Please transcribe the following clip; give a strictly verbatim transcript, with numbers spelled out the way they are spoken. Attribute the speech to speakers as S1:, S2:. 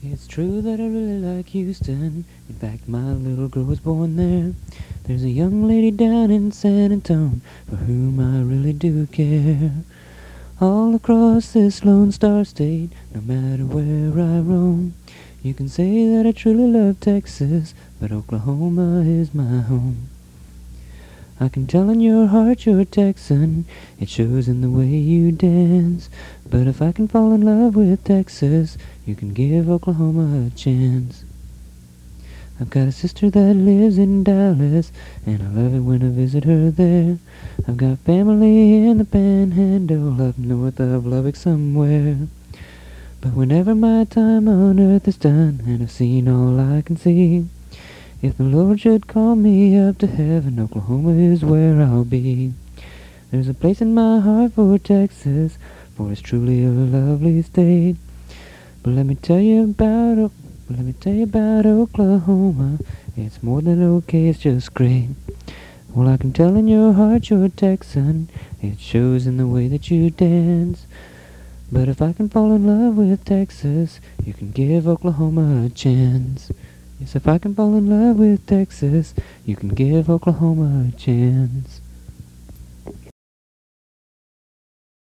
S1: It's true that I really like Houston. In fact, my little girl was born there. There's a young lady down in San Antonio for whom I really do care. All across this Lone Star State, no matter where I roam, you can say that I truly love Texas, but Oklahoma is my home. I can tell in your heart you're a Texan, it shows in the way you dance. But if I can fall in love with Texas, you can give Oklahoma a chance. I've got a sister that lives in Dallas, and I love it when I visit her there. I've got family in the Panhandle up north of Lubbock somewhere. But whenever my time on earth is done, and I've seen all I can see, if the Lord should call me up to heaven, Oklahoma is where I'll be. There's a place in my heart for Texas, for it's truly a lovely state. But let me tell you about O- but let me tell you about Oklahoma. It's more than okay, it's just great. Well, I can tell in your heart you're a Texan. It shows in the way that you dance. But if I can fall in love with Texas, you can give Oklahoma a chance. Yes, if I can fall in love with Texas, you can give Oklahoma a chance.